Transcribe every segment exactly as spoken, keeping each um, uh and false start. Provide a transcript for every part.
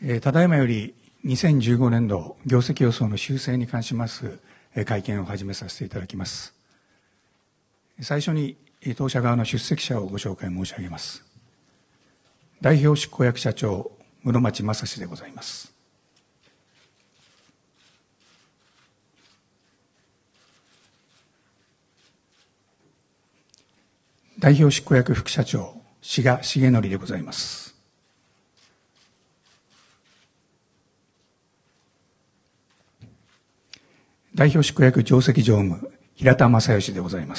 えー、ただいまよりにせんじゅうごねんど業績予想の修正に関します会見を始めさせていただきます。最初に当社側の出席者をご紹介申し上げます。代表執行役社長、室町正史でございます。代表執行役副社長、志賀重則でございます。代表執行役上席常務、平田正義でございます。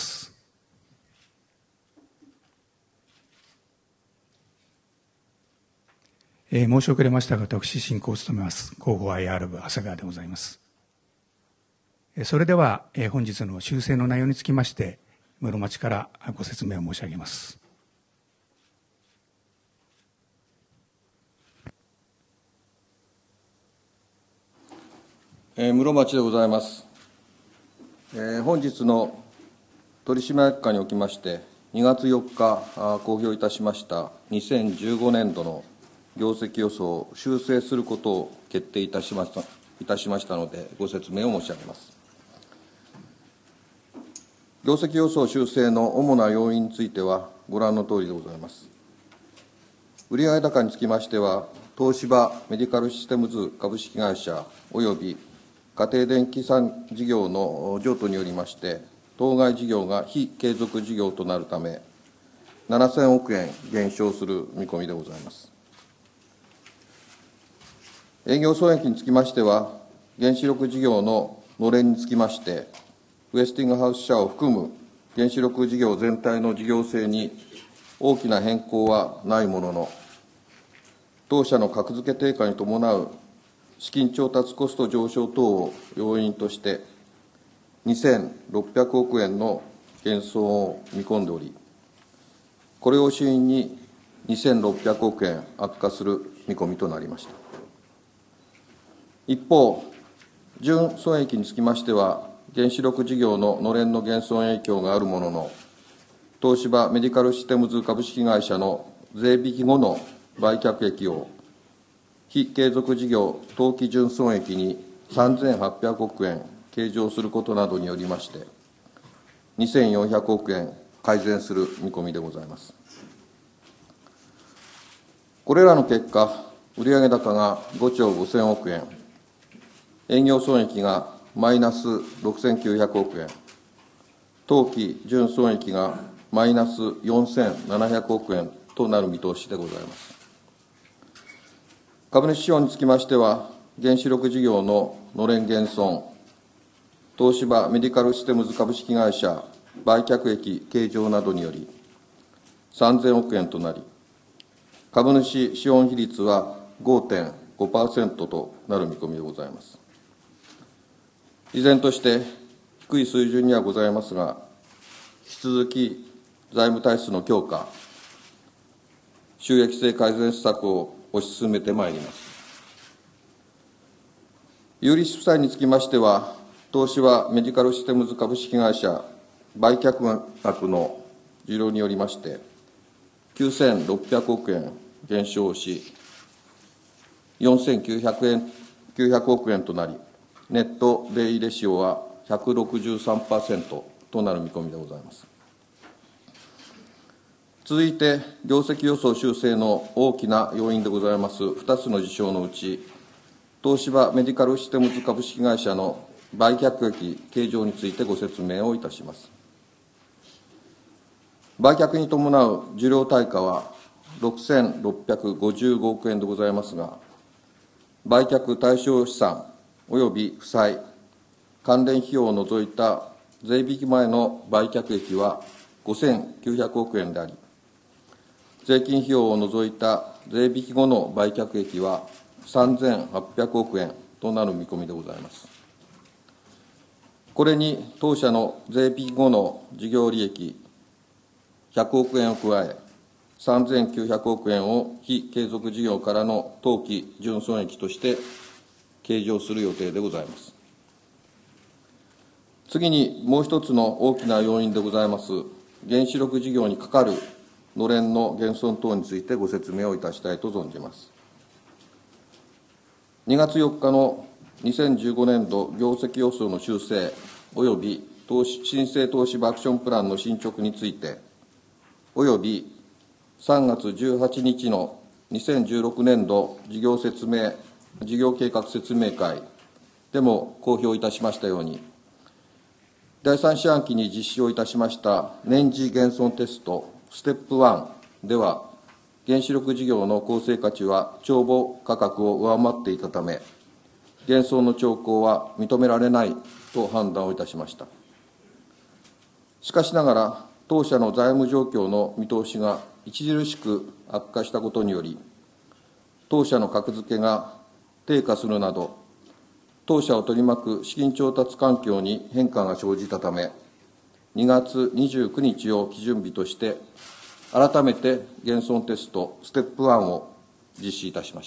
えー、申し遅れましたが、私、進行を務めます、広報 アイアール 部、長谷川でございます。それでは、えー、本日の修正の内容につきまして、室町からご説明を申し上げます。 えー、室町でございます。えー、本日の取締役会におきまして、にがつよっか公表いたしましたにせんじゅうごねんどの業績予想を修正することを決定いたしましたいたしましたので、ご説明を申し上げます。業績予想修正の主な要因については、ご覧のとおりでございます。売上高につきましては、東芝メディカルシステムズ株式会社および家庭電気産事業の譲渡によりまして、当該事業が非継続事業となるため、ななせんおくえん減少する見込みでございます。営業損益につきましては、原子力事業ののれんにつきまして、ウェスティングハウス社を含む原子力事業全体の事業性に大きな変更はないものの、当社の格付け低下に伴う資金調達コスト上昇等を要因として、にせんろっぴゃくおくえんの減損を見込んでおり、これを主因ににせんろっぴゃくおくえん悪化する見込みとなりました。一方、純損益につきましては、原子力事業ののれんの減損影響があるものの、東芝メディカルシステムズ株式会社の税引き後の売却益を非継続事業当期純損益にさんぜんはっぴゃくおくえん計上することなどによりまして、にせんよんひゃくおくえん改善する見込みでございます。これらの結果、売上高がごちょうごせんおくえん、営業損益がマイナスろくせんきゅうひゃくおくえん、当期純損益がマイナスよんせんななひゃくおくえんとなる見通しでございます。株主資本につきましては、原子力事業ののれん減損、東芝メディカルシステムズ株式会社売却益計上などによりさんぜんおくえんとなり、株主資本比率は ごてんごパーセント となる見込みでございます。依然として低い水準にはございますが、引き続き財務体質の強化、収益性改善施策を推し進めてまいります。有利子負債につきましては、東芝メディカルシステムズ株式会社売却額の受領によりまして、きゅうせんろっぴゃくおくえん減少し、よんせんきゅうひゃくおくえんとなり、ネットデイレシオは ひゃくろくじゅうさんパーセント となる見込みでございます。続いて、業績予想修正の大きな要因でございますふたつの事象のうち、東芝メディカルシステムズ株式会社の売却益計上についてご説明をいたします。売却に伴う受領対価はろくせんろっぴゃくごじゅうごおくえんでございますが、売却対象資産および負債、関連費用を除いた税引き前の売却益はごせんきゅうひゃくおくえんであり、税金費用を除いた税引き後の売却益はさんぜんはっぴゃくおくえんとなる見込みでございます。これに当社の税引き後の事業利益ひゃくおくえんを加え、さんぜんきゅうひゃくおくえんを非継続事業からの当期純損益として計上する予定でございます。次にもう一つの大きな要因でございます原子力事業にかかるのれんの減損等についてご説明をいたしたいと存じます。 にがつよっかのにせんじゅうごねんど業績予想の修正及び投資新生東芝アクションプランの進捗について、及びさんがつじゅうはちにちのにせんじゅうろくねんど事業説明、事業計画説明会でも公表いたしましたように、だいさん四半期に実施をいたしました年次減損テストステップワンでは、原子力事業の構成価値は帳簿価格を上回っていたため、減損の兆候は認められないと判断をいたしました。しかしながら、当社の財務状況の見通しが著しく悪化したことにより、当社の格付けが低下するなど、当社を取り巻く資金調達環境に変化が生じたため、にがつにじゅうくにちを基準日として、改めて減損テストステップワンを実施いたしました。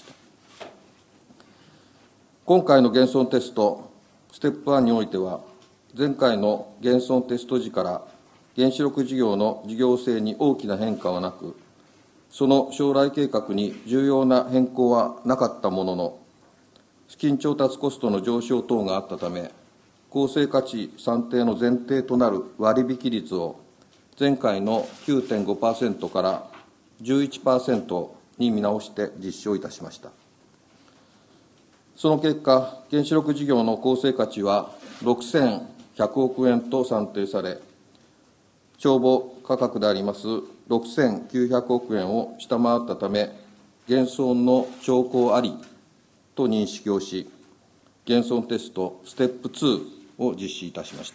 今回の減損テストステップワンにおいては、前回の減損テスト時から原子力事業の事業性に大きな変化はなく、その将来計画に重要な変更はなかったものの、資金調達コストの上昇等があったため、公正価値算定の前提となる割引率を前回の きゅうてんごパーセント から じゅういちパーセント に見直して実施をいたしました。その結果、原子力事業の公正価値はろくせんひゃくおくえんと算定され、帳簿価格でありますろくせんきゅうひゃくおくえんを下回ったため、減損の兆候ありと認識をし、減損テストステップツーを実施いたしました。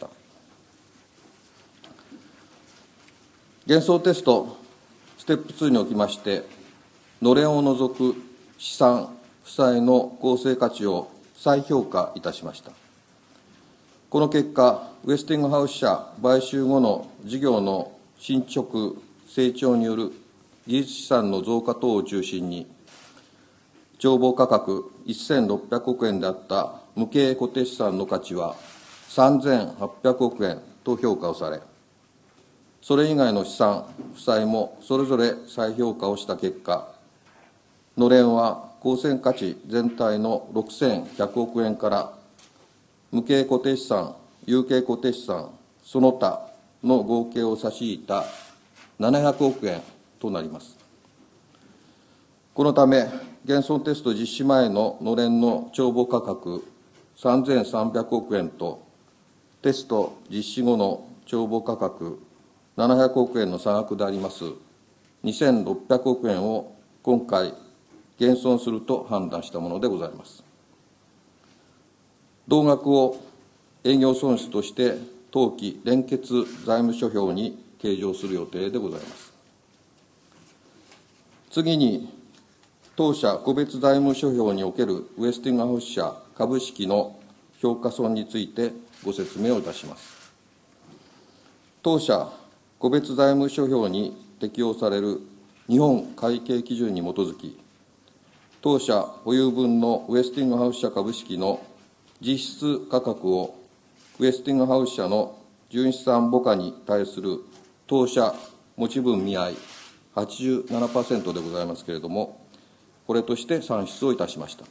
減損テストステップツーにおきまして、のれんを除く資産、負債の公正価値を再評価いたしました。この結果、ウェスティングハウス社買収後の事業の進捗、成長による技術資産の増加等を中心に、帳簿価格せんろっぴゃくおくえんであった無形固定資産の価値はさんぜんはっぴゃくおくえんと評価をされ、それ以外の資産、負債もそれぞれ再評価をした結果、のれんは公正価値全体のろくせんひゃくおくえんから、無形固定資産、有形固定資産、その他の合計を差し引いたななひゃくおくえんとなります。このため、減損テスト実施前ののれんの帳簿価格さんぜんさんびゃくおくえんと、テスト実施後の帳簿価格ななひゃくおくえんの差額でありますにせんろっぴゃくおくえんを今回、減損すると判断したものでございます。同額を営業損失として当期連結財務諸表に計上する予定でございます。次に、当社個別財務諸表におけるウェスティングハウス社株式の評価損についてご説明をいたします。当社個別財務諸表に適用される日本会計基準に基づき、当社保有分のウェスティングハウス社株式の実質価格をウェスティングハウス社の純資産母価に対する当社持ち分見合い はちじゅうななパーセント でございますけれども、これとして算出をいたしました。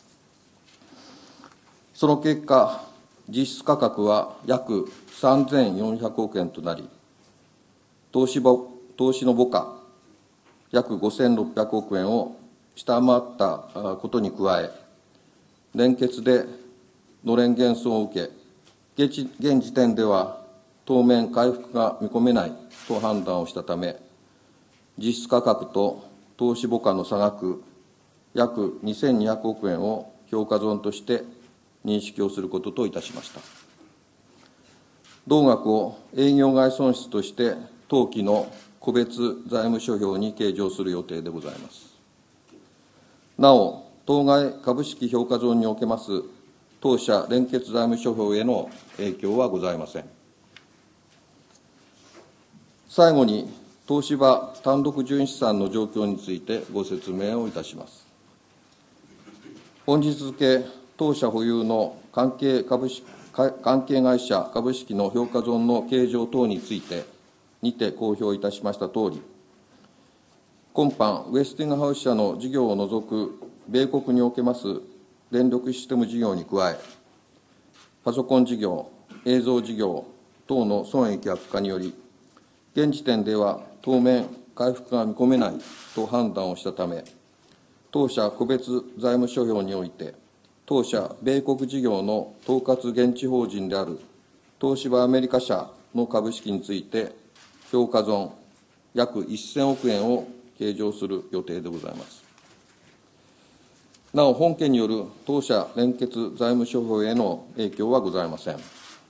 その結果、実質価格は約さんぜんよんひゃくおくえんとなり、投資母投資の母価約ごせんろっぴゃくおくえんを下回ったことに加え、連結でのれん減損を受け、現時点では当面回復が見込めないと判断をしたため、実質価格と投資母価の差額約にせんにひゃくおくえんを評価損として認識をすることといたしました。同額を営業外損失として当期の個別財務諸表に計上する予定でございます。なお、当該株式評価損におけます当社連結財務諸表への影響はございません。最後に、東芝単独純資産の状況についてご説明をいたします。本日付、当社保有の関係株式関係会社株式の評価損の計上等について、にて公表いたしましたとおり、今般、ウェスティングハウス社の事業を除く米国におけます電力システム事業に加え、パソコン事業、映像事業等の損益悪化により、現時点では当面回復が見込めないと判断をしたため、当社個別財務諸表において、当社米国事業の統括現地法人である東芝アメリカ社の株式について、評価損約せんおくえんを計上する予定でございます。なお、本件による当社連結財務諸表への影響はございません。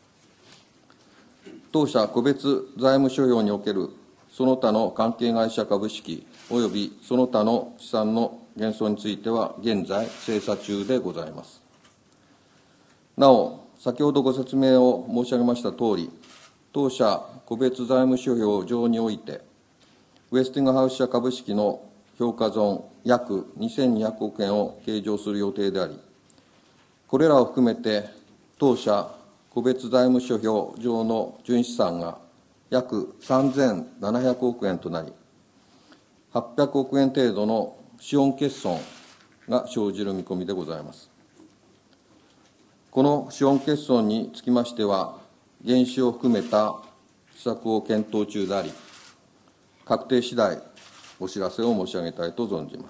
当社個別財務諸表におけるその他の関係会社株式及びその他の資産の減損については、現在精査中でございます。なお、先ほどご説明を申し上げましたとおり、当社個別財務諸表上において、ウェスティングハウス社株式の評価損約にせんにひゃくおくえんを計上する予定であり、これらを含めて、当社個別財務諸表上の純資産が約さんぜんななひゃくおくえんとなり、はっぴゃくおくえん程度の資本欠損が生じる見込みでございます。この資本欠損につきましては、原資を含めた施策を検討中であり、確定次第お知らせを申し上げたいと存じます。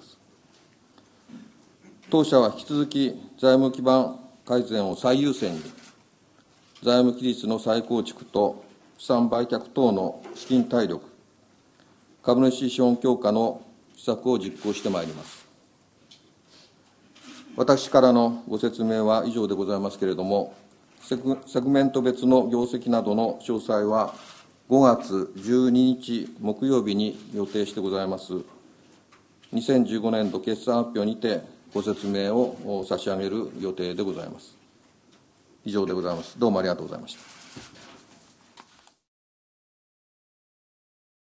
当社は引き続き財務基盤改善を最優先に、財務規律の再構築と資産売却等の資金体力、株主資本強化の施策を実行してまいります。私からのご説明は以上でございますけれども、セグセグメント別の業績などの詳細は、ごがつじゅうににち木曜日に予定してございます、にせんじゅうごねんど決算発表にてご説明を差し上げる予定でございます。以上でございます。どうもありがとうございました。